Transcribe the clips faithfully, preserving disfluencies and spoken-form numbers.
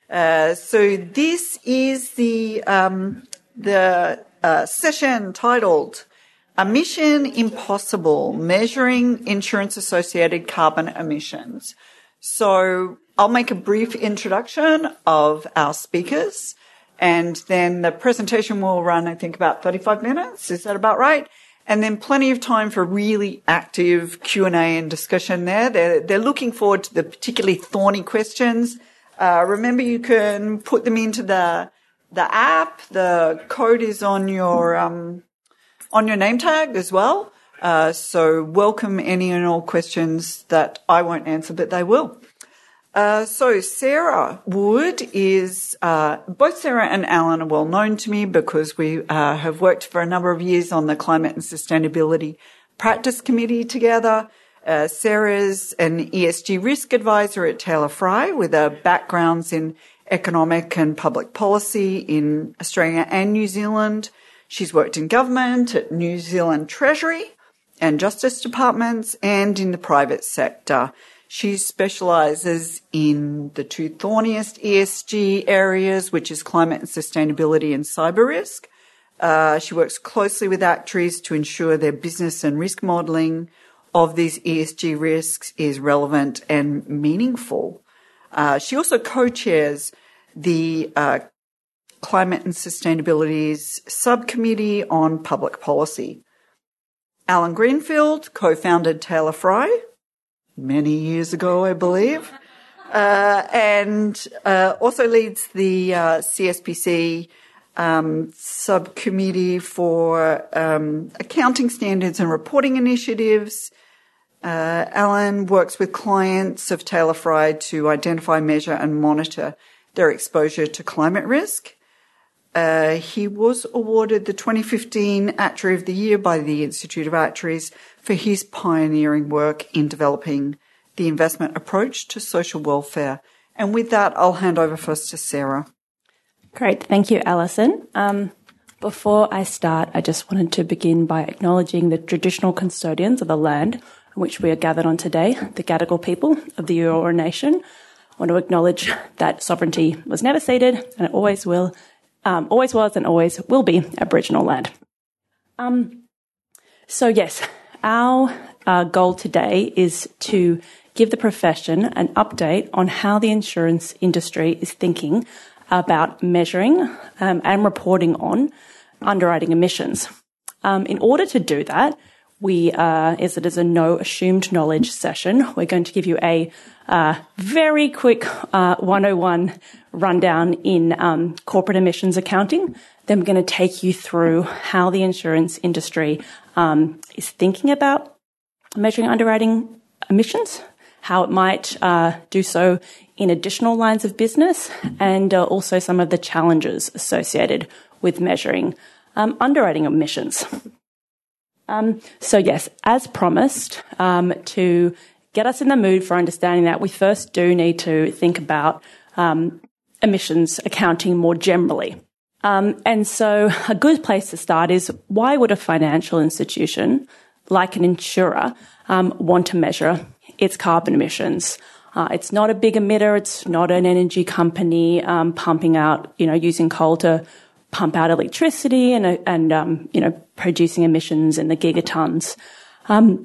Uh, so this is the um, the uh, session titled "Mission Impossible: Measuring Insurance-Associated Carbon Emissions." So I'll make a brief introduction of our speakers, and then the presentation will run, I think, about thirty-five minutes. Is that about right? And then plenty of time for really active Q and A and discussion there. They're, they're looking forward to the particularly thorny questions. Uh, remember, you can put them into the the app. The code is on your um, on your name tag as well. Uh, so welcome any and all questions that I won't answer, but they will. Uh, so Sarah Wood is, uh, both Sarah and Alan are well known to me because we uh, have worked for a number of years on the Climate and Sustainability Practice Committee together. Uh, Sarah's an E S G risk advisor at Taylor Fry with a backgrounds in economic and public policy in Australia and New Zealand. She's worked in government at New Zealand Treasury and Justice Departments and in the private sector. She specialises in the two thorniest E S G areas, which is climate and sustainability and cyber risk. Uh, she works closely with actuaries to ensure their business and risk modelling of these E S G risks is relevant and meaningful. Uh, she also co-chairs the uh, Climate and Sustainability's Subcommittee on Public Policy. Alan Greenfield co-founded Taylor Fry many years ago, I believe, uh, and uh, also leads the uh, C S P C um, Subcommittee for um, Accounting Standards and Reporting Initiatives. Uh, Alan works with clients of Taylor Fry to identify, measure and monitor their exposure to climate risk. Uh, he was awarded the twenty fifteen Actuary of the Year by the Institute of Actuaries for his pioneering work in developing the investment approach to social welfare. And with that, I'll hand over first to Sarah. Great. Thank you, Alison. Um, before I start, I just wanted to begin by acknowledging the traditional custodians of the land on which we are gathered on today, the Gadigal people of the Eora Nation. I want to acknowledge that sovereignty was never ceded and it always will Um, always was and always will be Aboriginal land. Um, so yes, our uh, goal today is to give the profession an update on how the insurance industry is thinking about measuring um, and reporting on underwriting emissions. Um, in order to do that, we, uh, as it is a no assumed knowledge session, we're going to give you a uh, very quick uh, one oh one rundown in um, corporate emissions accounting. Then we're going to take you through how the insurance industry um, is thinking about measuring underwriting emissions, how it might uh, do so in additional lines of business, and uh, also some of the challenges associated with measuring um, underwriting emissions. Um, so yes, as promised, um, to get us in the mood for understanding that, we first do need to think about um, emissions accounting more generally. Um, and so a good place to start is, why would a financial institution, like an insurer, um, want to measure its carbon emissions? Uh, it's not a big emitter. It's not an energy company um, pumping out, you know, using coal to pump out electricity and, and um, you know, producing emissions in the gigatons. Um,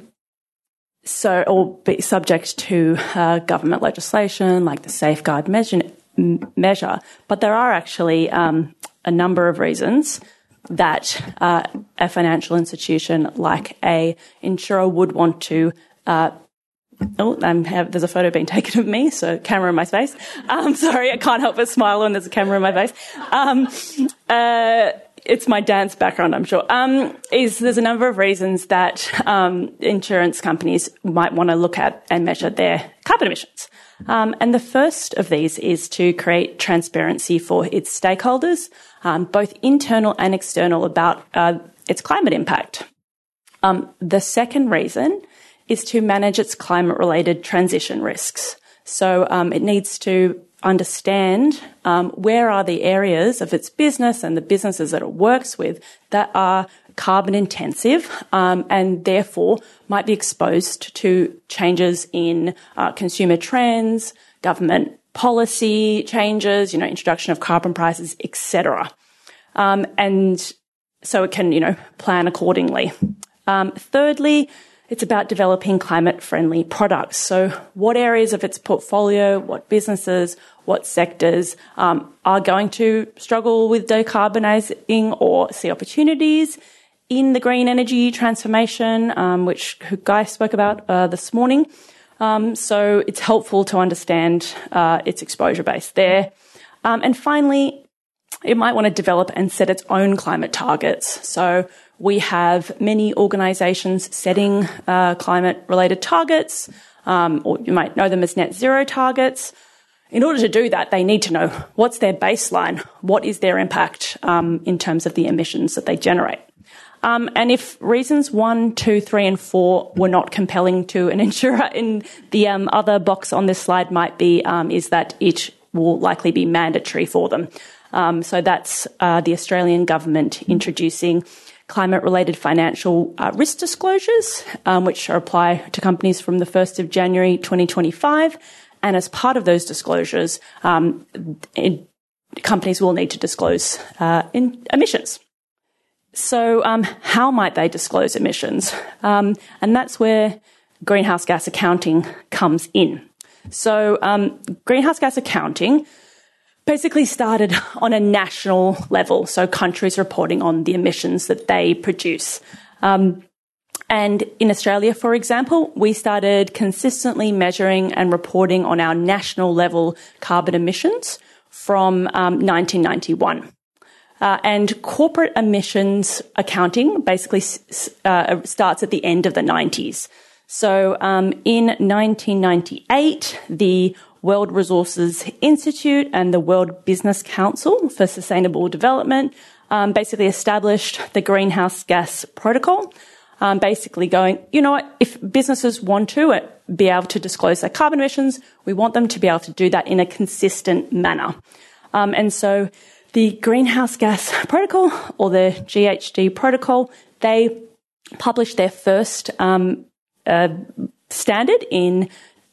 so, or be subject to uh, government legislation like the Safeguard measure, measure. But there are actually um, a number of reasons that uh, a financial institution like a insurer would want to uh, Oh, I'm have, there's a photo being taken of me, so camera in my face. Um, sorry, I can't help but smile when there's a camera in my face. Um, uh, it's my dance background, I'm sure. Um, is there's a number of reasons that um, insurance companies might want to look at and measure their carbon emissions. Um, and the first of these is to create transparency for its stakeholders, um, both internal and external, about uh, its climate impact. Um, the second reason is to manage its climate-related transition risks. So um, it needs to understand um, where are the areas of its business and the businesses that it works with that are carbon intensive um, and therefore might be exposed to changes in uh, consumer trends, government policy changes, you know, introduction of carbon prices, et cetera. Um, and so it can, you know, plan accordingly. Um, thirdly, it's about developing climate-friendly products. So what areas of its portfolio, what businesses, what sectors um, are going to struggle with decarbonising or see opportunities in the green energy transformation, um, which Guy spoke about uh, this morning. Um, so it's helpful to understand uh, its exposure base there. Um, and finally, it might want to develop and set its own climate targets. So we have many organisations setting uh, climate-related targets, um, or you might know them as net zero targets. In order to do that, they need to know what's their baseline, what is their impact um, in terms of the emissions that they generate. Um, and if reasons one, two, three, and four were not compelling to an insurer, in the um, other box on this slide might be um, is that it will likely be mandatory for them. Um, so that's uh, the Australian government introducing climate-related financial uh, risk disclosures, um, which apply to companies from the first of January twenty twenty-five. And as part of those disclosures, um, it, companies will need to disclose uh, in emissions. So um, how might they disclose emissions? Um, and that's where greenhouse gas accounting comes in. So um, greenhouse gas accounting basically started on a national level, so countries reporting on the emissions that they produce. Um, and in Australia, for example, we started consistently measuring and reporting on our national level carbon emissions from um, nineteen ninety-one. Uh, and corporate emissions accounting basically uh, starts at the end of the nineties. So um, in nineteen ninety-eight, the World Resources Institute and the World Business Council for Sustainable Development um, basically established the Greenhouse Gas Protocol, um, basically going, you know what, if businesses want to uh, be able to disclose their carbon emissions, we want them to be able to do that in a consistent manner. Um, and so the Greenhouse Gas Protocol, or the G H G Protocol, they published their first um, uh, standard in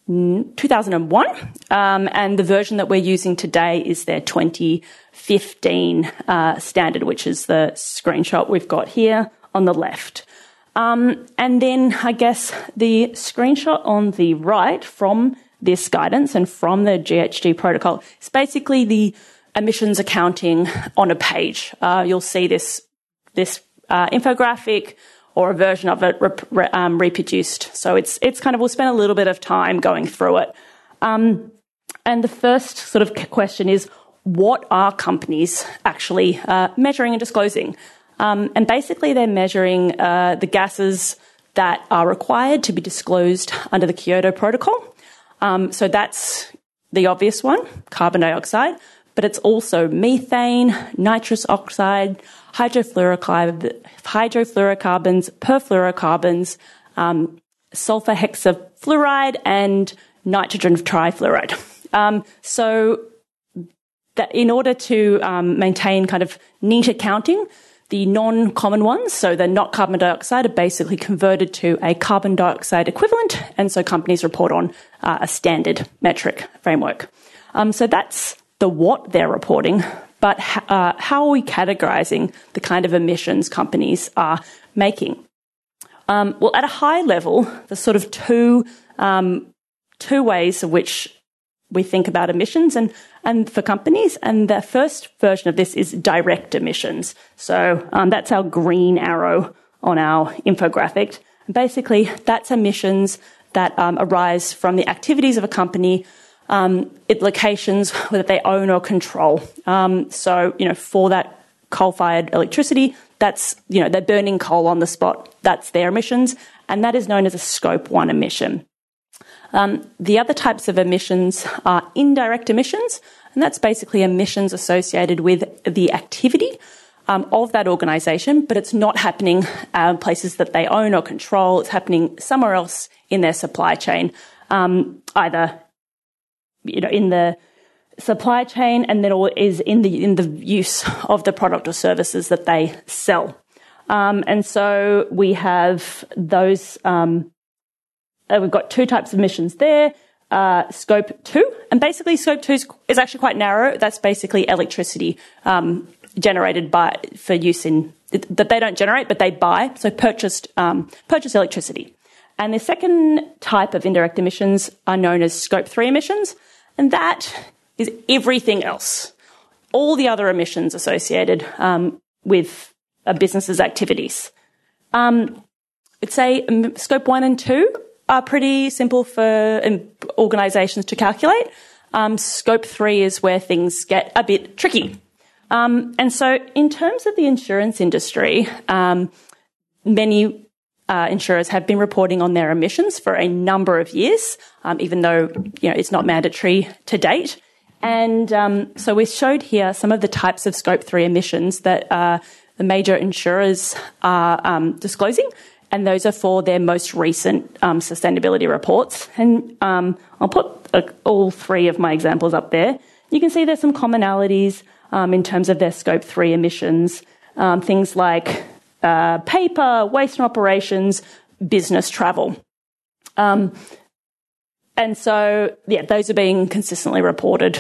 two thousand one, um, and the version that we're using today is their twenty fifteen uh, standard, which is the screenshot we've got here on the left. Um, and then I guess the screenshot on the right from this guidance and from the G H G protocol is basically the emissions accounting on a page. Uh, you'll see this this uh, infographic or a version of it rep- re- um, reproduced. So it's it's kind of, we'll spend a little bit of time going through it. Um, and the first sort of question is, what are companies actually uh, measuring and disclosing? Um, and basically they're measuring uh, the gases that are required to be disclosed under the Kyoto Protocol. Um, so that's the obvious one, carbon dioxide, but it's also methane, nitrous oxide, hydrofluorocarbons, hydrofluorocarbons, perfluorocarbons, um, sulfur hexafluoride, and nitrogen trifluoride. Um, so that in order to um, maintain kind of neat accounting, the non-common ones, so they're not carbon dioxide, are basically converted to a carbon dioxide equivalent, and so companies report on uh, a standard metric framework. Um, so that's the what they're reporting, but uh, how are we categorising the kind of emissions companies are making? Um, well, at a high level, there's sort of two um, two ways in which we think about emissions and, and for companies. And the first version of this is direct emissions. So um, that's our green arrow on our infographic. And basically, that's emissions that um, arise from the activities of a company, um, its locations that they own or control. Um, so, you know, for that coal-fired electricity, that's, you know, they're burning coal on the spot. That's their emissions. And that is known as a scope one emission. Um, the other types of emissions are indirect emissions, and that's basically emissions associated with the activity um, of that organisation, but it's not happening uh, places that they own or control. It's happening somewhere else in their supply chain, um, either you know in the supply chain, and then all is in the in the use of the product or services that they sell. Um, and so we have those. Um, Uh, we've got two types of emissions there. uh, Scope two. And basically Scope two is, is actually quite narrow. That's basically electricity um, generated by for use in that they don't generate, but they buy, so purchased um, purchase electricity. And the second type of indirect emissions are known as Scope three emissions, and that is everything else, all the other emissions associated um, with a business's activities. Um, I'd say um, Scope one and two are pretty simple for um, organisations to calculate. Um, scope three is where things get a bit tricky. Um, and so in terms of the insurance industry, um, many Uh, insurers have been reporting on their emissions for a number of years, um, even though, you know, it's not mandatory to date. And um, so we showed here some of the types of Scope three emissions that uh, the major insurers are um, disclosing, and those are for their most recent um, sustainability reports. And um, I'll put uh, all three of my examples up there. You can see there's some commonalities um, in terms of their Scope three emissions, um, things like Uh, paper, waste and operations, business travel. Um, and so, yeah, those are being consistently reported.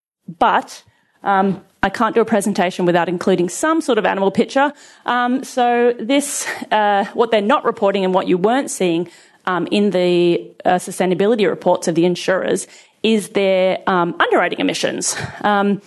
But um, I can't do a presentation without including some sort of animal picture. Um, so this, uh, what they're not reporting and what you weren't seeing um, in the uh, sustainability reports of the insurers is their um, underwriting emissions. Um,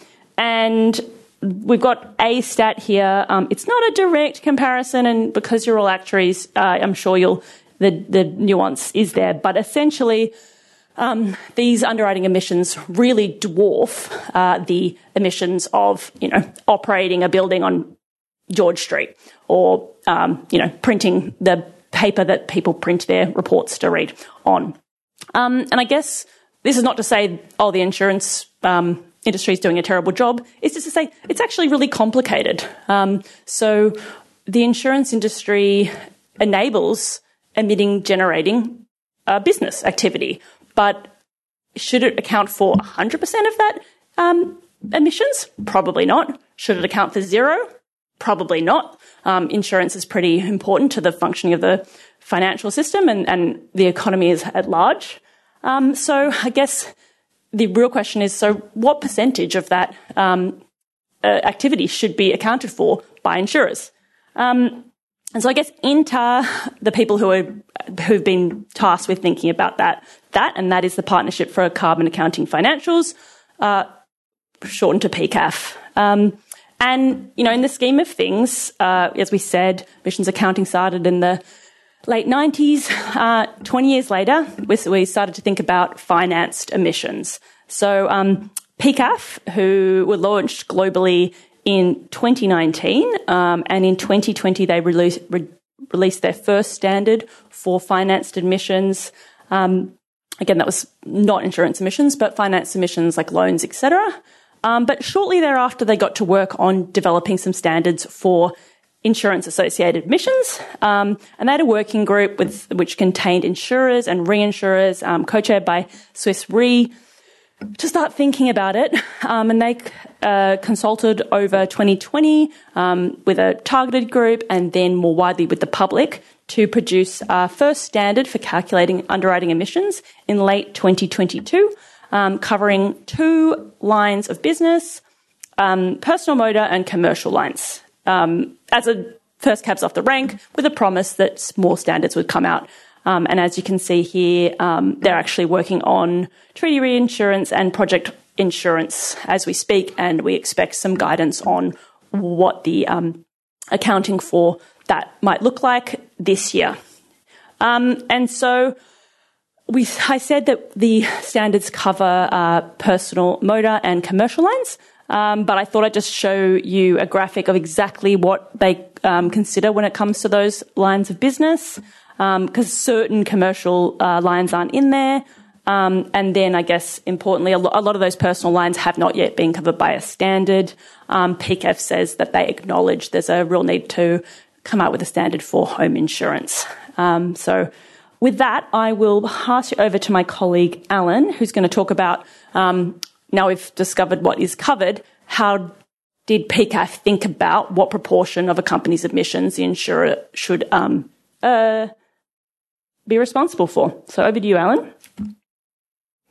and We've got a stat here. Um, it's not a direct comparison, and because you're all actuaries, uh, I'm sure you'll the the nuance is there. But essentially, um, these underwriting emissions really dwarf uh, the emissions of, you know, operating a building on George Street, or um, you know, printing the paper that people print their reports to read on. Um, and I guess this is not to say, oh, the insurance Um, industry is doing a terrible job. It's just to say it's actually really complicated. Um, so the insurance industry enables emitting, generating uh, business activity, but should it account for one hundred percent of that um, emissions? Probably not. Should it account for zero? Probably not. Um, insurance is pretty important to the functioning of the financial system and, and the economy is at large. Um, so I guess the real question is, so what percentage of that um, uh, activity should be accounted for by insurers? Um, and so I guess I N T A, the people who are who've been tasked with thinking about that, that and that is the Partnership for Carbon Accounting Financials, uh, shortened to P C A F. Um, and, you know, in the scheme of things, uh, as we said, emissions accounting started in the late nineties, uh, twenty years later, we started to think about financed emissions. So um, P C A F, who were launched globally in twenty nineteen, um, and in twenty twenty they released, re- released their first standard for financed emissions. Um, again, that was not insurance emissions, but financed emissions like loans, et cetera. Um, but shortly thereafter, they got to work on developing some standards for insurance-associated emissions, um, and they had a working group with which contained insurers and reinsurers, um, co-chaired by Swiss Re, to start thinking about it. Um, and they uh, consulted over twenty twenty um, with a targeted group and then more widely with the public to produce our first standard for calculating underwriting emissions in late twenty twenty-two, um, covering two lines of business, um, personal motor and commercial lines. Um, as a first cabs off the rank, with a promise that more standards would come out. Um, and as you can see here, um, they're actually working on treaty reinsurance and project insurance as we speak, and we expect some guidance on what the um, accounting for that might look like this year. Um, and so we, I said that the standards cover uh, personal motor and commercial lines. Um, but I thought I'd just show you a graphic of exactly what they um, consider when it comes to those lines of business, because um, certain commercial uh, lines aren't in there. Um, and then I guess importantly, a, lo- a lot of those personal lines have not yet been covered by a standard. Um, P C A F says that they acknowledge there's a real need to come out with a standard for home insurance. Um, so with that, I will pass you over to my colleague, Alan, who's going to talk about um now we've discovered what is covered, how did P C A F think about what proportion of a company's emissions the insurer should um, uh, be responsible for? So over to you, Alan.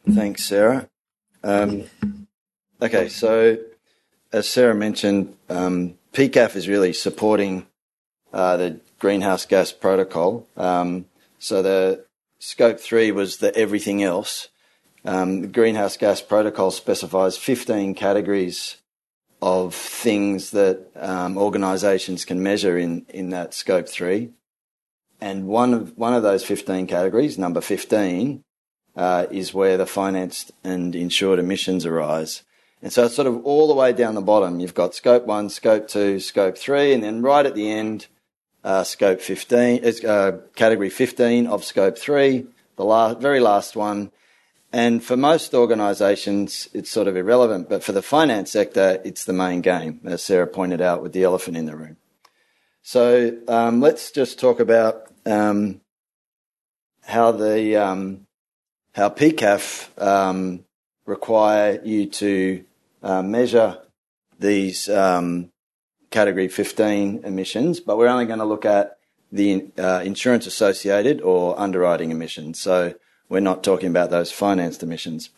Thanks, Sarah. Um, okay, so as Sarah mentioned, um, P C A F is really supporting uh, the greenhouse gas protocol. Um, so the scope three was the everything else. Um, the greenhouse gas protocol specifies fifteen categories of things that um, organisations can measure in, in that scope three. And one of one of those fifteen categories, number fifteen, uh, is where the financed and insured emissions arise. And so it's sort of all the way down the bottom. You've got scope one, scope two, scope three, and then right at the end, uh, scope fifteen, uh, category fifteen of scope three, the last, very last one. And for most organisations, it's sort of irrelevant, but for the finance sector, it's the main game, as Sarah pointed out with the elephant in the room. So um, let's just talk about um, how the um, how P C A F um, require you to uh, measure these um, category fifteen emissions, but we're only going to look at the uh, insurance associated or underwriting emissions. So we're not talking about those financed emissions.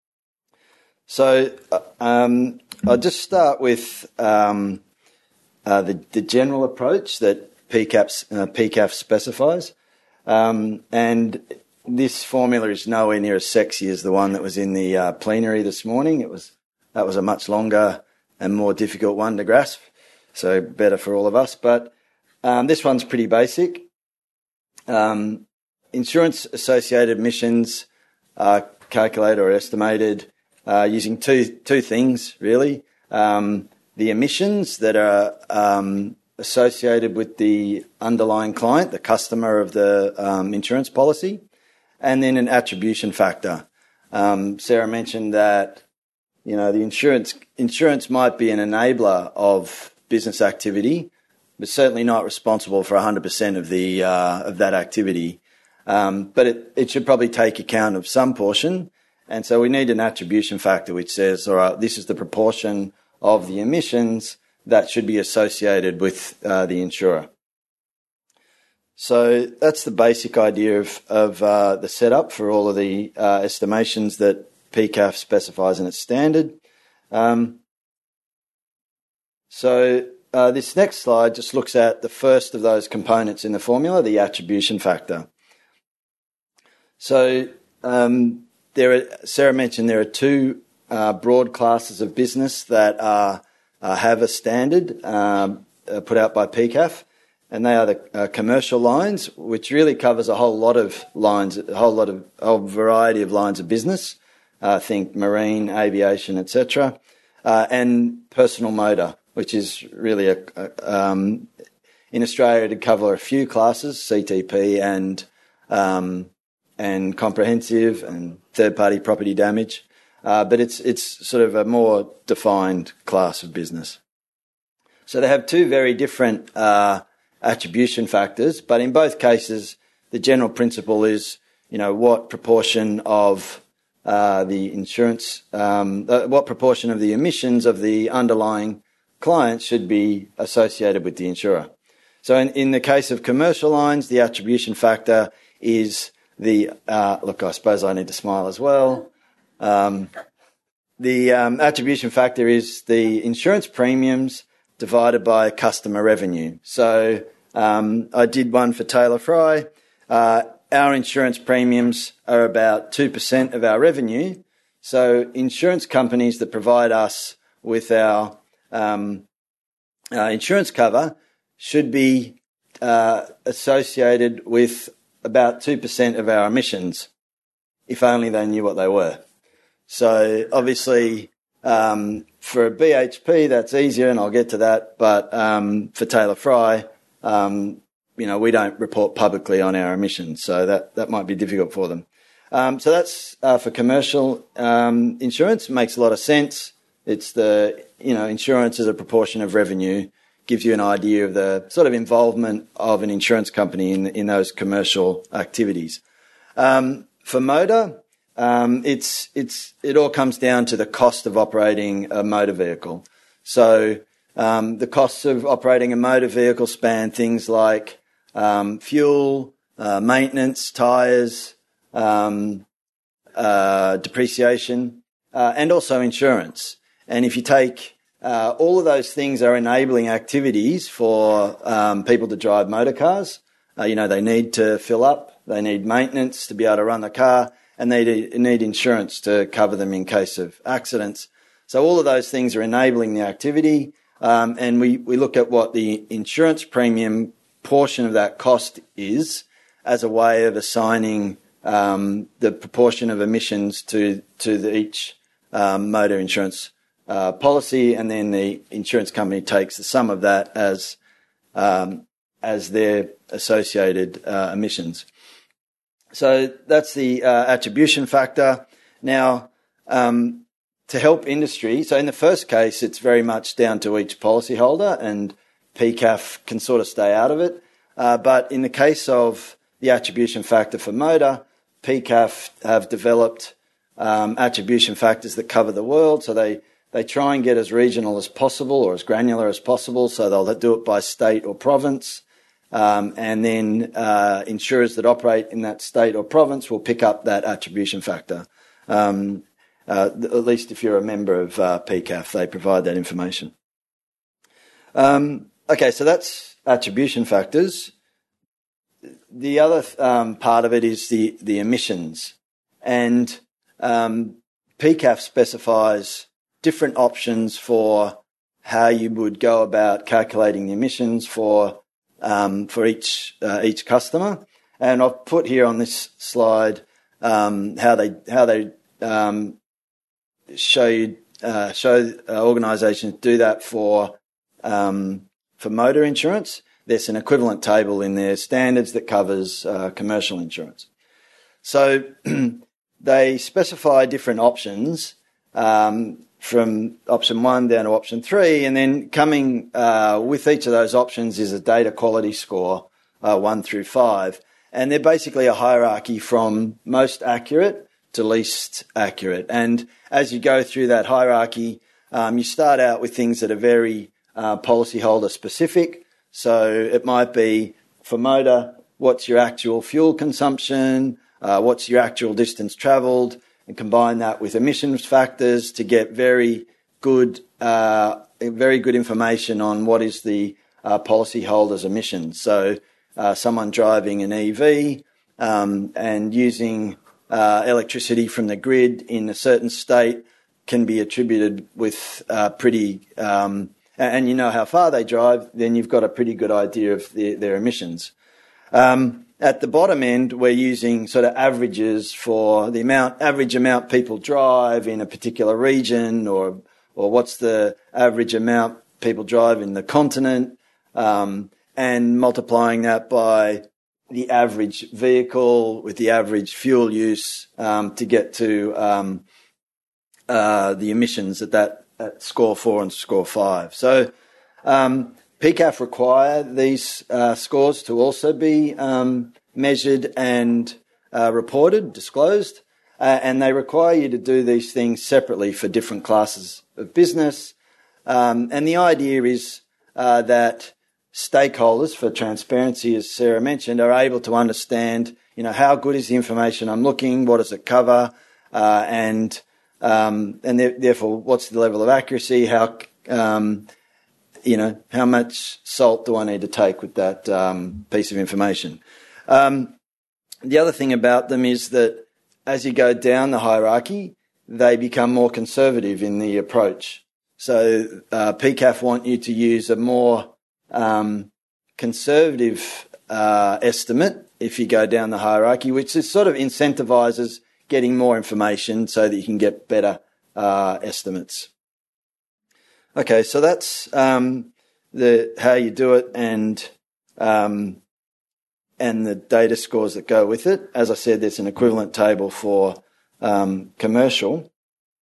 So um, I'll just start with um, uh, the, the general approach that P C A F, uh, P C A F specifies. Um, and this formula is nowhere near as sexy as the one that was in the uh, plenary this morning. It was that was a much longer and more difficult one to grasp, so better for all of us. But um, this one's pretty basic. Um, Insurance associated emissions are calculated or estimated uh, using two two things, really. Um, the emissions that are um, associated with the underlying client, the customer of the um, insurance policy, and then an attribution factor. Um, Sarah mentioned that, you know, the insurance insurance might be an enabler of business activity, but certainly not responsible for one hundred percent of the uh, of that activity. Um, but it, it should probably take account of some portion. And so we need an attribution factor which says, all right, this is the proportion of the emissions that should be associated with uh, the insurer. So that's the basic idea of, of uh, the setup for all of the uh, estimations that P C A F specifies in its standard. Um, so uh, this next slide just looks at the first of those components in the formula, the attribution factor. So um, there are, Sarah mentioned there are two uh, broad classes of business that are, uh, have a standard um, uh, put out by P C A F, and they are the uh, commercial lines, which really covers a whole lot of lines, a whole lot of a whole variety of lines of business. I uh, think marine, aviation, et cetera, uh, and personal motor, which is really a, a um, in Australia to cover a few classes, C T P and um, and comprehensive and third-party property damage, uh, but it's it's sort of a more defined class of business. So they have two very different uh, attribution factors, but in both cases, the general principle is, you know, what proportion of uh, the insurance, um, uh, what proportion of the emissions of the underlying client should be associated with the insurer. So in, in the case of commercial lines, the attribution factor is the, uh, look, I suppose I need to smile as well. Um, the um, attribution factor is the insurance premiums divided by customer revenue. So um, I did one for Taylor Fry. Uh, our insurance premiums are about two percent of our revenue. So insurance companies that provide us with our um, uh, insurance cover should be uh, associated with about two percent of our emissions, if only they knew what they were. So obviously um, for a B H P that's easier, and I'll get to that, but um, for Taylor Fry, um, you know, we don't report publicly on our emissions, so that, that might be difficult for them. Um, so that's uh, for commercial um, insurance. It makes a lot of sense. It's the, you know, insurance as a proportion of revenue gives you an idea of the sort of involvement of an insurance company in in those commercial activities. Um, for motor, um, it's it's it all comes down to the cost of operating a motor vehicle. So um, the costs of operating a motor vehicle span things like um, fuel, uh, maintenance, tyres, um, uh, depreciation, uh, and also insurance. And if you take uh, all of those things are enabling activities for um, people to drive motor cars. Uh, you know, they need to fill up, they need maintenance to be able to run the car, and they need insurance to cover them in case of accidents. So all of those things are enabling the activity, um, and we, we look at what the insurance premium portion of that cost is as a way of assigning um, the proportion of emissions to to the, each um, motor insurance uh, policy, and then the insurance company takes the sum of that as um, as their associated uh, emissions. So that's the uh, attribution factor. Now, um, to help industry, so in the first case, it's very much down to each policyholder, and P C A F can sort of stay out of it. Uh, but in the case of the attribution factor for motor, P C A F have developed um, attribution factors that cover the world. So they, they try and get as regional as possible or as granular as possible. So they'll do it by state or province. Um, and then uh, insurers that operate in that state or province will pick up that attribution factor. Um, uh, at least if you're a member of uh, P C A F, they provide that information. Um, okay, so that's attribution factors. The other um, part of it is the, the emissions. And um, P C A F specifies different options for how you would go about calculating the emissions for Um, for each uh, each customer, and I've put here on this slide um, how they how they um, show you uh, show uh, organisations do that for um, for motor insurance. There's an equivalent table in their standards that covers uh, commercial insurance. So they specify different options um, from option one down to option three, and then coming uh, with each of those options is a data quality score, uh, one through five. And they're basically a hierarchy from most accurate to least accurate. And as you go through that hierarchy, um, you start out with things that are very uh, policyholder specific. So it might be, for motor, what's your actual fuel consumption, uh, what's your actual distance travelled, and combine that with emissions factors to get very good, uh, very good information on what is the uh, policyholder's emissions. So uh, someone driving an E V um, and using uh, electricity from the grid in a certain state can be attributed with uh, pretty, um, and you know how far they drive, then you've got a pretty good idea of the, their emissions. Um, At the bottom end, we're using sort of averages for the amount, average amount people drive in a particular region, or or what's the average amount people drive in the continent, um, and multiplying that by the average vehicle with the average fuel use um, to get to um, uh, the emissions at that at score four and score five. So um, P C A F require these uh, scores to also be um, measured and uh, reported, disclosed, uh, and they require you to do these things separately for different classes of business. Um, and the idea is uh, that stakeholders, for transparency, as Sarah mentioned, are able to understand, you know, how good is the information I'm looking, what does it cover, uh, and um, and therefore what's the level of accuracy, how um, you know, how much salt do I need to take with that um, piece of information. Um, the other thing about them is that as you go down the hierarchy, they become more conservative in the approach. So uh, P C A F want you to use a more um, conservative uh, estimate if you go down the hierarchy, which is sort of incentivises getting more information so that you can get better uh, estimates. Okay, so that's um, the how you do it and um, and the data scores that go with it. As I said, there's an equivalent table for um, commercial.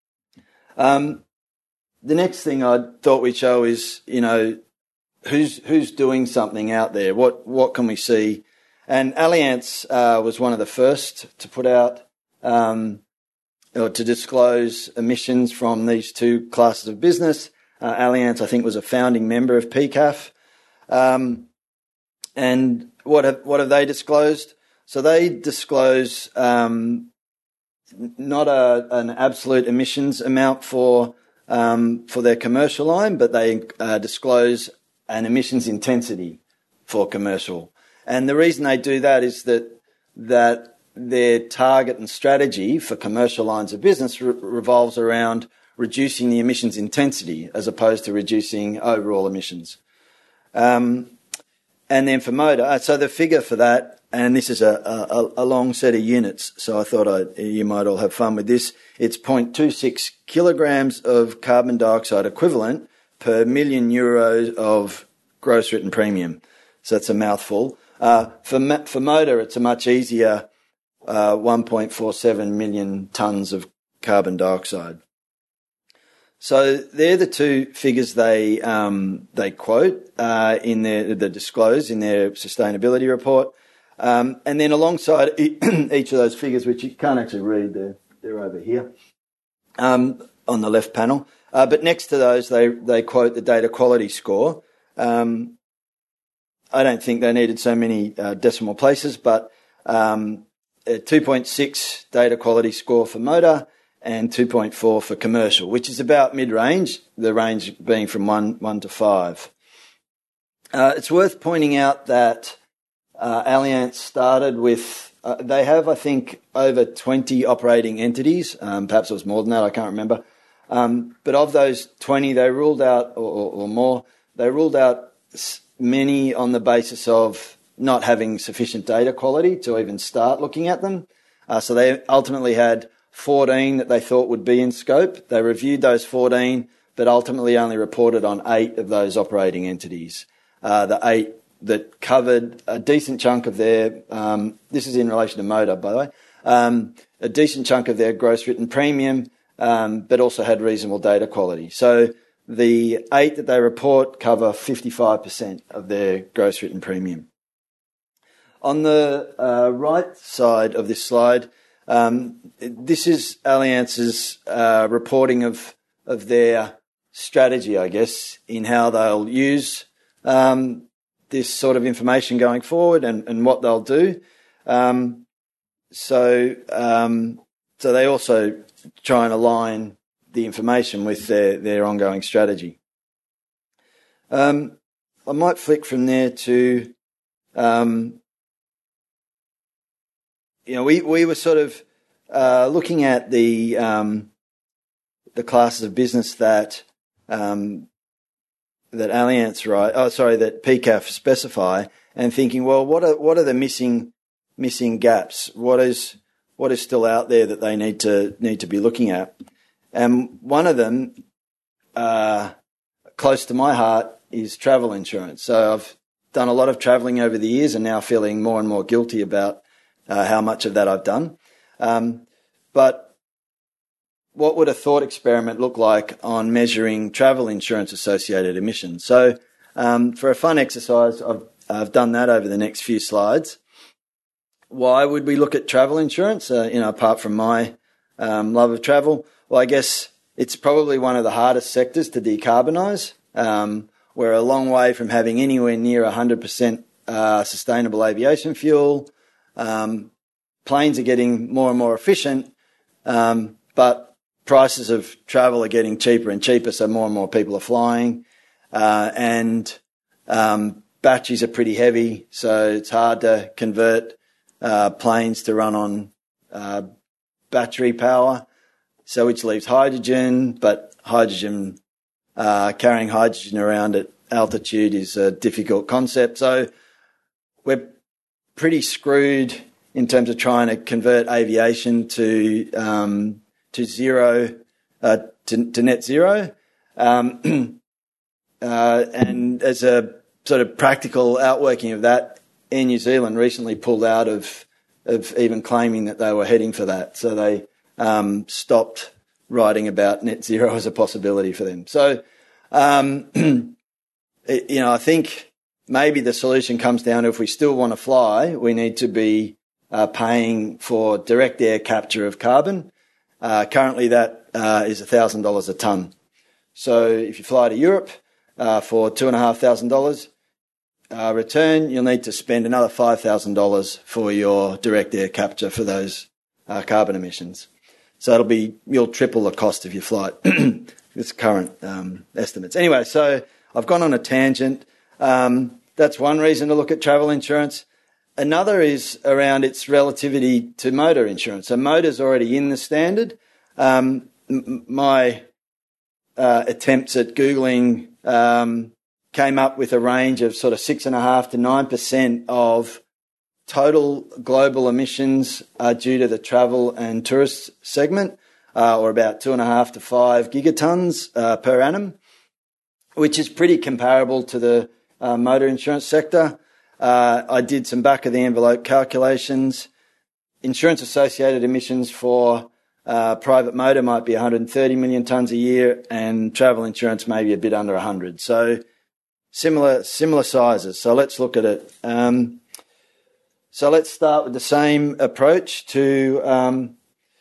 Um, the next thing I thought we'd show is, you know, who's who's doing something out there. What what can we see? And Allianz uh, was one of the first to put out um, or to disclose emissions from these two classes of business. Uh, Allianz, I think, was a founding member of P C A F. Um, and what have, what have they disclosed? So they disclose um, not a, an absolute emissions amount for um, for their commercial line, but they uh, disclose an emissions intensity for commercial. And the reason they do that is that that their target and strategy for commercial lines of business re- revolves around reducing the emissions intensity as opposed to reducing overall emissions. Um, and then for motor, so the figure for that, and this is a, a, a long set of units, so I thought I'd, you might all have fun with this. It's zero point two six kilograms of carbon dioxide equivalent per million euros of gross written premium. So that's a mouthful. Uh, for for motor, it's a much easier uh, one point four seven million tonnes of carbon dioxide. So they're the two figures they um, they quote uh, in their the disclose in their sustainability report. Um, and then alongside each of those figures, which you can't actually read, they're, they're over here um, on the left panel. Uh, but next to those, they, they quote the data quality score. Um, I don't think they needed so many uh, decimal places, but um, a two point six data quality score for motor and two point four for commercial, which is about mid-range, the range being from one, one to five. Uh, it's worth pointing out that Uh, Allianz started with, uh, they have, I think, over twenty operating entities. Um, perhaps it was more than that, I can't remember. Um, but of those twenty, they ruled out, or, or, or more, they ruled out many on the basis of not having sufficient data quality to even start looking at them. Uh, so they ultimately had fourteen that they thought would be in scope. They reviewed those fourteen, but ultimately only reported on eight of those operating entities. Uh, the eight that covered a decent chunk of their, um, this is in relation to motor, by the way, um, a decent chunk of their gross written premium, um, but also had reasonable data quality. So the eight that they report cover fifty-five percent of their gross written premium. On the uh, right side of this slide, um, this is Allianz's uh, reporting of, of their strategy, I guess, in how they'll use um, this sort of information going forward and, and what they'll do. Um, so, um, so they also try and align the information with their, their ongoing strategy. Um, I might flick from there to, um, you know, we, we were sort of, uh, looking at the, um, the classes of business that, um, that Allianz write, oh sorry, that P C A F specify, and thinking, well, what are what are the missing missing gaps? What is what is still out there that they need to need to be looking at? And one of them, uh, close to my heart, is travel insurance. So I've done a lot of travelling over the years, and now feeling more and more guilty about uh, how much of that I've done. Um, but what would a thought experiment look like on measuring travel insurance associated emissions? So um, for a fun exercise, I've, I've done that over the next few slides. Why would we look at travel insurance, uh, you know, apart from my um, love of travel? Well, I guess it's probably one of the hardest sectors to decarbonise. Um, we're a long way from having anywhere near one hundred percent uh, sustainable aviation fuel. Um, planes are getting more and more efficient, um, but prices of travel are getting cheaper and cheaper, so more and more people are flying. Uh, and um, batteries are pretty heavy, so it's hard to convert uh, planes to run on uh, battery power, so which leaves hydrogen, but hydrogen, uh, carrying hydrogen around at altitude is a difficult concept. So we're pretty screwed in terms of trying to convert aviation to um, to zero, uh, to, to net zero. Um, uh, and as a sort of practical outworking of that, Air New Zealand recently pulled out of, of even claiming that they were heading for that. So they, um, stopped writing about net zero as a possibility for them. So, um, it, you know, I think maybe the solution comes down to, if we still want to fly, we need to be, uh, paying for direct air capture of carbon. Uh, currently that, uh, is a thousand dollars a tonne. So if you fly to Europe, uh, for two and a half thousand dollars, uh, return, you'll need to spend another five thousand dollars for your direct air capture for those, uh, carbon emissions. So it'll be, you'll triple the cost of your flight. It's current um, estimates. Anyway, so I've gone on a tangent. Um, that's one reason to look at travel insurance. Another is around its relativity to motor insurance. So motor's already in the standard. Um, m- my uh, attempts at Googling um, came up with a range of sort of six and a half to nine percent of total global emissions are due to the travel and tourist segment, uh, or about two and a half to five gigatons uh, per annum, which is pretty comparable to the uh, motor insurance sector. Uh, I did some back-of-the-envelope calculations. Insurance-associated emissions for uh, private motor might be one hundred thirty million tonnes a year, and travel insurance maybe a bit under one hundred. So similar similar sizes. So let's look at it. Um, so let's start with the same approach to um,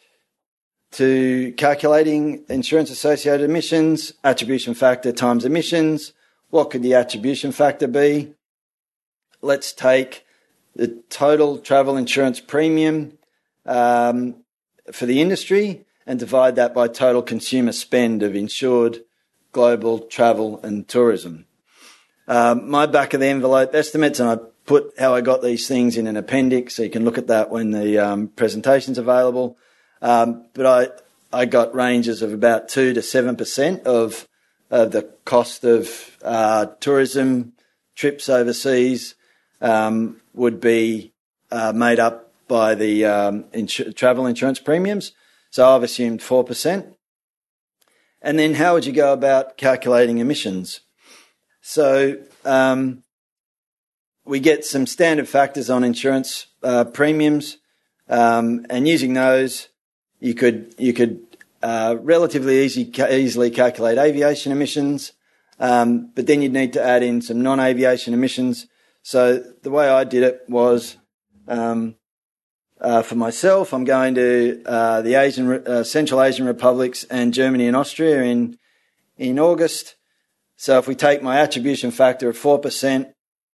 to calculating insurance-associated emissions. Attribution factor times emissions. What could the attribution factor be? Let's take the total travel insurance premium um, for the industry and divide that by total consumer spend of insured global travel and tourism. Um, my back-of-the-envelope estimates, and I put how I got these things in an appendix, so you can look at that when the um, presentation's available. Um, but I I got ranges of about two to seven percent of of the cost of uh, tourism trips overseas. Um, would be uh, made up by the um, insu- travel insurance premiums. So I've assumed four percent. And then how would you go about calculating emissions? So um, we get some standard factors on insurance uh, premiums, um, and using those, you could you could uh, relatively easy, ca- easily calculate aviation emissions, um, but then you'd need to add in some non-aviation emissions. So the way I did it was, um, uh, for myself, I'm going to uh, the Asian, uh, Central Asian republics and Germany and Austria in in August. So if we take my attribution factor of four percent,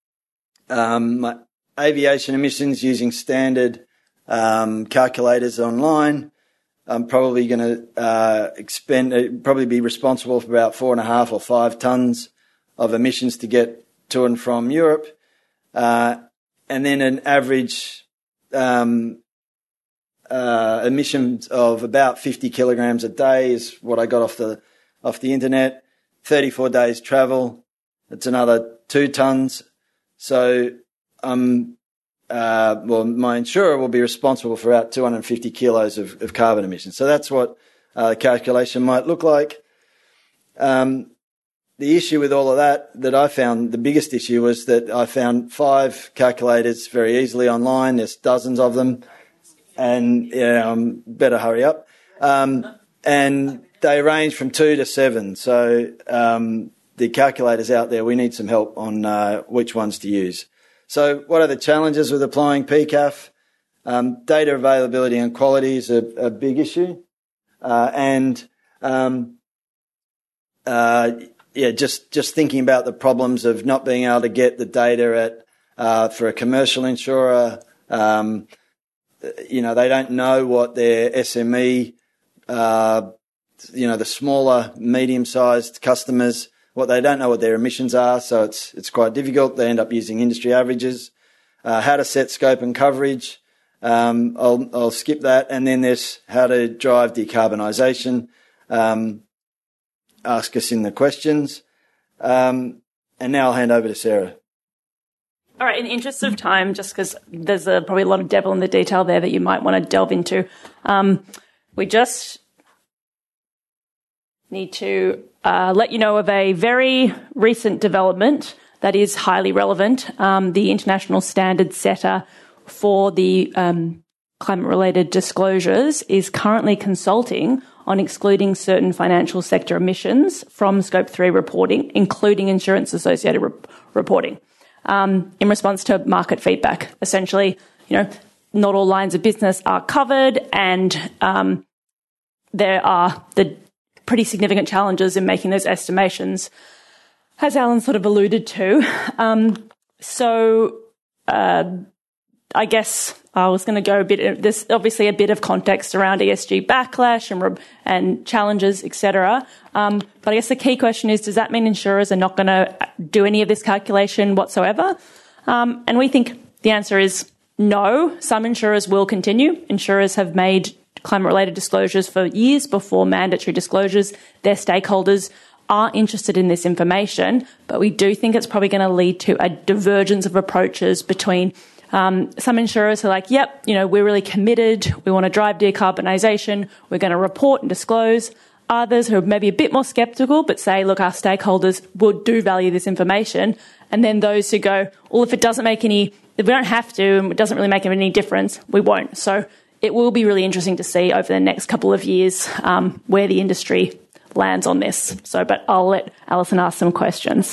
um, my aviation emissions using standard um, calculators online, I'm probably going to uh, expend, uh, probably be responsible for about four and a half or five tonnes of emissions to get to and from Europe. Uh, and then an average um, uh, emissions of about fifty kilograms a day is what I got off the off the internet. thirty-four days travel, that's another two tonnes. So, um, uh, well, my insurer will be responsible for about two hundred fifty kilos of, of carbon emissions. So that's what uh, the calculation might look like. Um, The issue with all of that, that I found, the biggest issue was that I found five calculators very easily online. There's dozens of them. And, yeah, um, better hurry up. Um, and they range from two to seven. So um, the calculators out there, we need some help on uh, which ones to use. So what are the challenges with applying P C A F? Um, data availability and quality is a, a big issue. Uh, and... Um, uh, Yeah, just, just thinking about the problems of not being able to get the data at uh, for a commercial insurer. Um, you know, they don't know what their S M E, uh, you know, the smaller, medium-sized customers, what they don't know what their emissions are, so it's it's quite difficult. They end up using industry averages. Uh, how to set scope and coverage. Um, I'll, I'll skip that. And then there's how to drive decarbonisation. Um, ask us in the questions. Um, and now I'll hand over to Sarah. All right, in the interest of time, just because there's a, probably a lot of devil in the detail there that you might want to delve into, um, we just need to uh, let you know of a very recent development that is highly relevant. Um, the international standard setter for the um, climate-related disclosures is currently consulting on excluding certain financial sector emissions from Scope three reporting, including insurance-associated re- reporting, um, in response to market feedback. Essentially, you know, not all lines of business are covered, and um, there are the pretty significant challenges in making those estimations, as Alan sort of alluded to. Um, so uh, I guess I was going to go a bit, there's obviously a bit of context around E S G backlash and and challenges, et cetera. Um, but I guess the key question is, does that mean insurers are not going to do any of this calculation whatsoever? Um, and we think the answer is no. Some insurers will continue. Insurers have made climate-related disclosures for years before mandatory disclosures. Their stakeholders are interested in this information, but we do think it's probably going to lead to a divergence of approaches between Um, some insurers are like, yep, you know, we're really committed. We want to drive decarbonisation. We're going to report and disclose. Others who are maybe a bit more sceptical, but say, look, our stakeholders would do value this information. And then those who go, well, if it doesn't make any, if we don't have to and it doesn't really make any difference, we won't. So it will be really interesting to see over the next couple of years um, where the industry lands on this. So, but I'll let Alison ask some questions.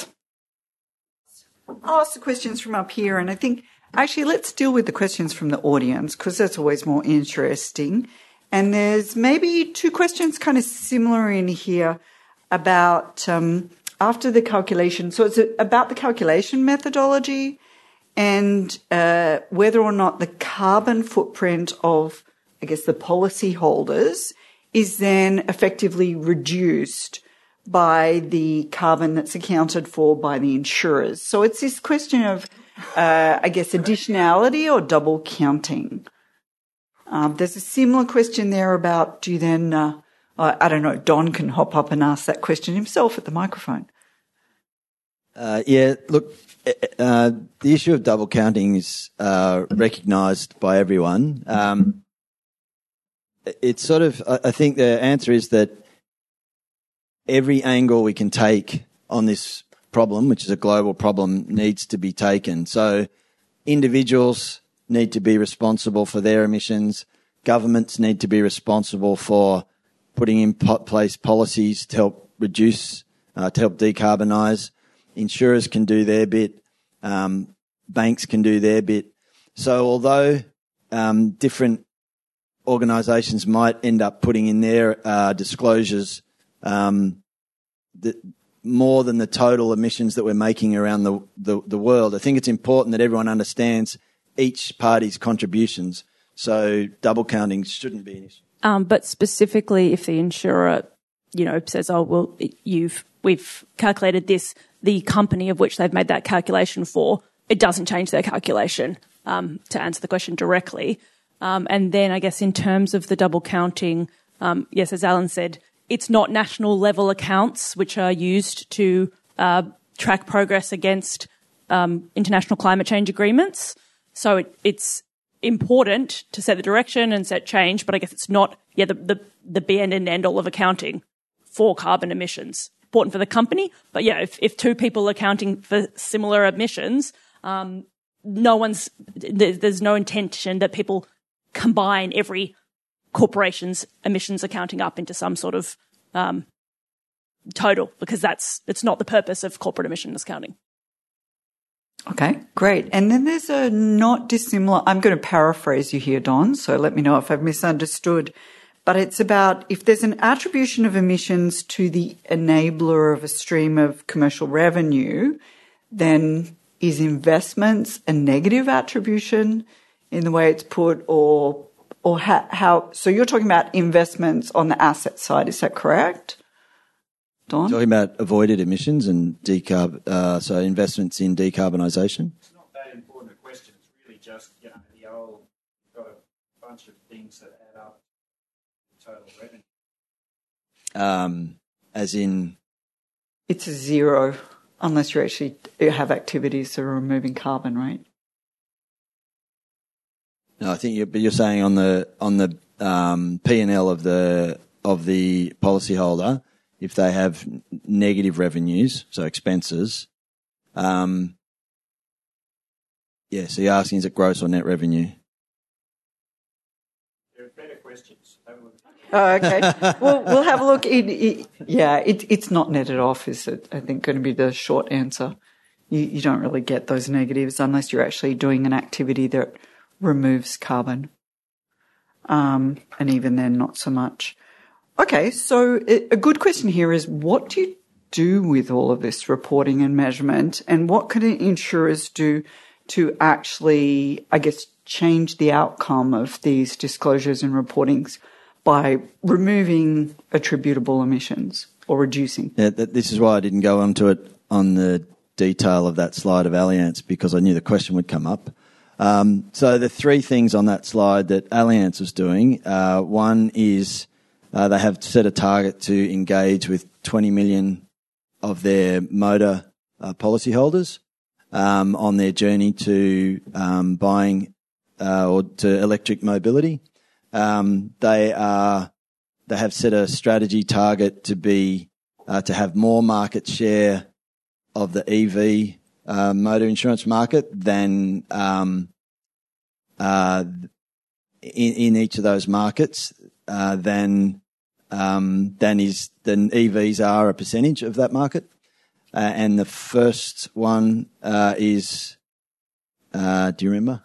I'll ask the questions from up here, and I think actually let's deal with the questions from the audience because that's always more interesting. And there's maybe two questions kind of similar in here about um, after the calculation. So it's about the calculation methodology and uh, whether or not the carbon footprint of, I guess, the policyholders is then effectively reduced by the carbon that's accounted for by the insurers. So it's this question of, uh, I guess, additionality or double counting. Um, there's a similar question there about do you then, uh, I don't know, Don can hop up and ask that question himself at the microphone. Uh, yeah, look, uh, the issue of double counting is uh, recognised by everyone. Um, it's sort of, I think the answer is that every angle we can take on this problem, which is a global problem, needs to be taken. So individuals need to be responsible for their emissions. Governments need to be responsible for putting in place policies to help reduce, uh, to help decarbonise. Insurers can do their bit. Um, banks can do their bit. So although um, different organisations might end up putting in their uh, disclosures um, the, more than the total emissions that we're making around the, the, the world, I think it's important that everyone understands each party's contributions. So double counting shouldn't be an issue. Um, but specifically if the insurer, you know, says, oh, well, you've, we've calculated this, the company of which they've made that calculation for, it doesn't change their calculation, um, to answer the question directly. Um, and then I guess in terms of the double counting, um, yes, as Alan said, it's not national level accounts which are used to uh, track progress against um, international climate change agreements. So it, it's important to set the direction and set change, but I guess it's not yeah the, the, the be and end all of accounting for carbon emissions. Important for the company, but yeah, if, if two people are accounting for similar emissions, um, no one's there's no intention that people combine every corporation's emissions accounting up into some sort of um, total, because that's it's not the purpose of corporate emissions accounting. Okay, great. And then there's a not dissimilar, I'm going to paraphrase you here, Don, so let me know if I've misunderstood, but it's about if there's an attribution of emissions to the enabler of a stream of commercial revenue, then is investments a negative attribution in the way it's put, or or how, how so you're talking about investments on the asset side, is that correct? Don? Talking about avoided emissions and decarb, uh, so investments in decarbonisation? It's not that important a question. It's really just, you know, the old, you've got a bunch of things that add up to total revenue. Um, as in? It's a zero unless you actually have activities that are removing carbon, right? No, I think you're, but you're saying on the on the um, P and L of the of the policyholder, if they have negative revenues, so expenses, um, yeah, so you're asking is it gross or net revenue? There are better questions. Have a look. Oh, okay. Well, we'll have a look. It, it, yeah, it, it's not netted off, is it? I think going to be the short answer. You, you don't really get those negatives unless you're actually doing an activity that removes carbon. Um, and even then, not so much. Okay, so a good question here is what do you do with all of this reporting and measurement, and what can insurers do to actually, I guess, change the outcome of these disclosures and reportings by removing attributable emissions or reducing? Yeah, th- this is why I didn't go onto it on the detail of that slide of Allianz, because I knew the question would come up. Um, so the three things on that slide that Allianz was doing, uh, one is uh, they have set a target to engage with twenty million of their motor uh, policyholders um, on their journey to um, buying uh, or to electric mobility. Um, they are they have set a strategy target to be uh, to have more market share of the E V uh, motor insurance market than um, uh, in, in each of those markets uh, than um, than is than E Vs are a percentage of that market. Uh, and the first one uh, is, uh, do you remember?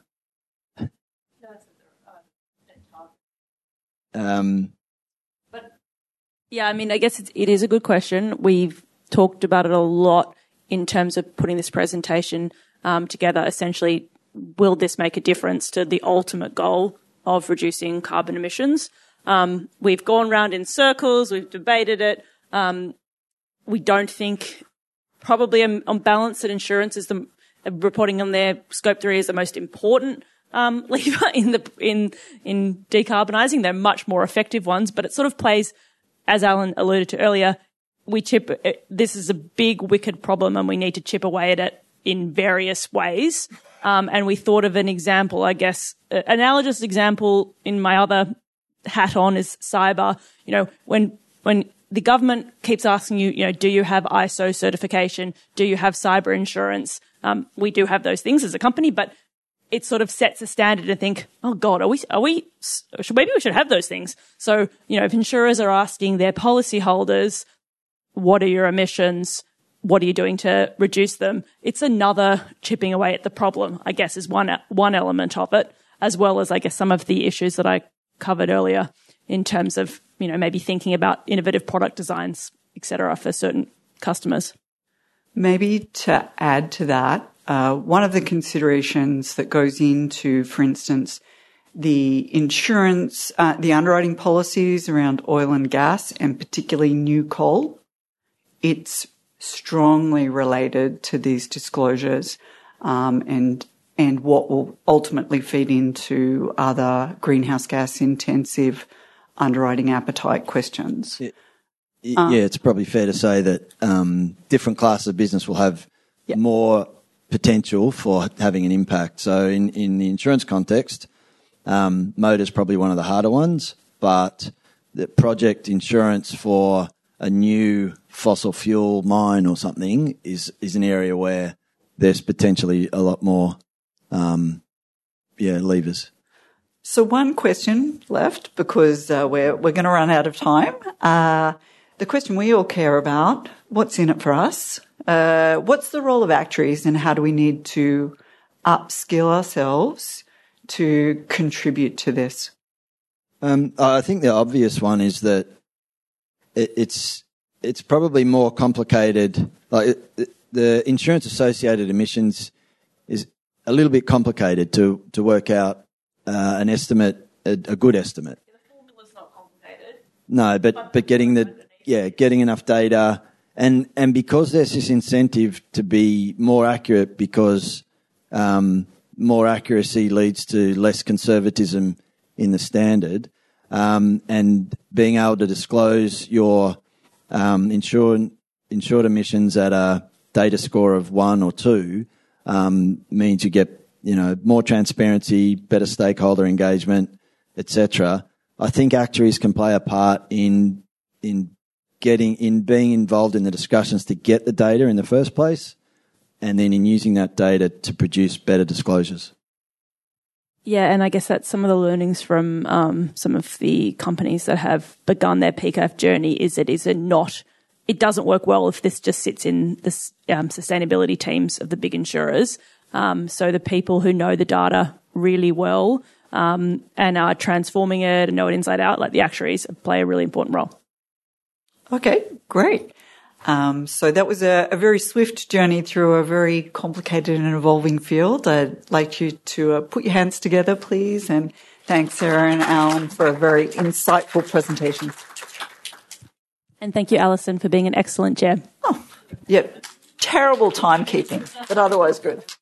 Um, but yeah, I mean, I guess it's, it is a good question. We've talked about it a lot in terms of putting this presentation um, together. Essentially, will this make a difference to the ultimate goal of reducing carbon emissions? Um, we've gone round in circles. We've debated it. Um, we don't think, probably on, on balance, that insurance is the uh, reporting on their scope three is the most important um, lever in the in in decarbonising. They're much more effective ones, but it sort of plays, as Alan alluded to earlier. We chip. This is a big, wicked problem, and we need to chip away at it in various ways. Um, and we thought of an example, I guess, an analogous example in my other hat on is cyber. You know, when when the government keeps asking you, you know, do you have I S O certification? Do you have cyber insurance? Um, we do have those things as a company, but it sort of sets a standard and think, oh God, are we, are we, should, maybe we should have those things. So, you know, if insurers are asking their policyholders, what are your emissions? What are you doing to reduce them? It's another chipping away at the problem, I guess, is one, one element of it, as well as, I guess, some of the issues that I covered earlier in terms of, you know, maybe thinking about innovative product designs, et cetera, for certain customers. Maybe to add to that, uh, one of the considerations that goes into, for instance, the insurance, uh, the underwriting policies around oil and gas, and particularly new coal, it's strongly related to these disclosures um, and and what will ultimately feed into other greenhouse gas intensive underwriting appetite questions. Yeah, yeah um, it's probably fair to say that um, different classes of business will have yeah. more potential for having an impact. So in, in the insurance context, um, motor is probably one of the harder ones, but the project insurance for a new fossil fuel mine or something is, is an area where there's potentially a lot more, um, yeah, levers. So one question left because uh, we're we're going to run out of time. Uh, the question we all care about: what's in it for us? Uh, what's the role of actuaries, and how do we need to upskill ourselves to contribute to this? Um, I think the obvious one is that it, it's it's probably more complicated. Like it, the insurance associated emissions is a little bit complicated to to work out. Uh, an estimate, a, a good estimate. The formula's not complicated. No, but, but getting the, yeah, getting enough data and, and because there's this incentive to be more accurate because, um, more accuracy leads to less conservatism in the standard, um, and being able to disclose your, um, insured, insured emissions at a data score of one or two, um, means you get, you know, more transparency, better stakeholder engagement, et cetera. I think actuaries can play a part in in getting in being involved in the discussions to get the data in the first place, and then in using that data to produce better disclosures. Yeah, and I guess that's some of the learnings from um, some of the companies that have begun their P C A F journey. Is it is it not? It doesn't work well if this just sits in the um, sustainability teams of the big insurers. Um, so the people who know the data really well um, and are transforming it and know it inside out, like the actuaries, play a really important role. Okay, great. Um, so that was a, a very swift journey through a very complicated and evolving field. I'd like you to uh, put your hands together, please, and thank Sarah and Alan for a very insightful presentation. And thank you, Alison, for being an excellent chair. Oh, yep. Terrible timekeeping, but otherwise good.